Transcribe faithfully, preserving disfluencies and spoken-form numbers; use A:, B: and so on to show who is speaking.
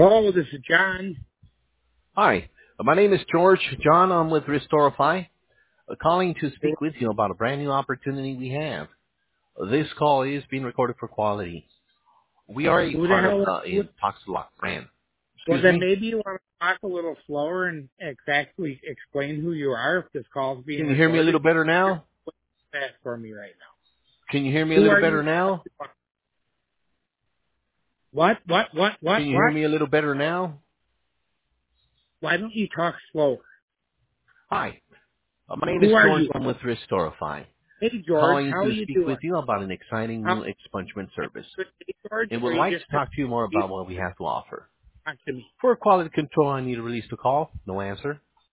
A: Hello, this is John.
B: Hi, uh, my name is George. John, I'm with Restorify, uh, calling to speak with you about a brand new opportunity we have. Uh, This call is being recorded for quality. We are a
A: Who the
B: part of
A: hell are
B: the
A: you?
B: in Toxilock brand.
A: Well,
B: Excuse
A: then
B: me?
A: maybe you want to talk a little slower and exactly explain who you are if this call is being
B: Can you hear me a
A: recorded.
B: little better now?
A: That for me right now.
B: Can you hear me a
A: Who
B: little
A: are you?
B: better now?
A: What? What? What? What?
B: Can you hear
A: What?
B: me a little better now?
A: Why don't you talk slower?
B: Hi, uh, my name is
A: Who are
B: George.
A: you?
B: I'm with Restorify,
A: Hey, George.
B: calling
A: How are
B: to
A: you
B: speak
A: doing?
B: with you about an exciting
A: How?
B: new expungement service,
A: Hey, George,
B: and
A: or
B: would
A: you
B: like
A: just
B: to talk to you more
A: you
B: about what we have to offer.
A: talk to me?
B: For quality control, I need to release the call. No answer.